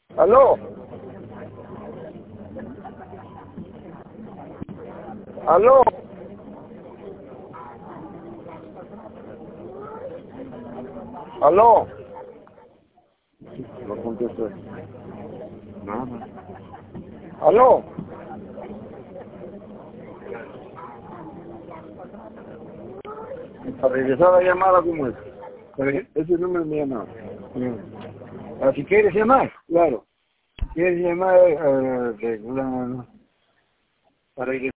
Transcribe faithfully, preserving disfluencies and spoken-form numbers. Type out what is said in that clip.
¿Aló? ¿Aló? ¿Aló? No contestó. Nada. ¿Aló? Para regresar la llamada, ¿cómo es? Ese número me llamaba. Ah, si quieres llamar, Claro. quieres llamar, eh, regular, para regresar.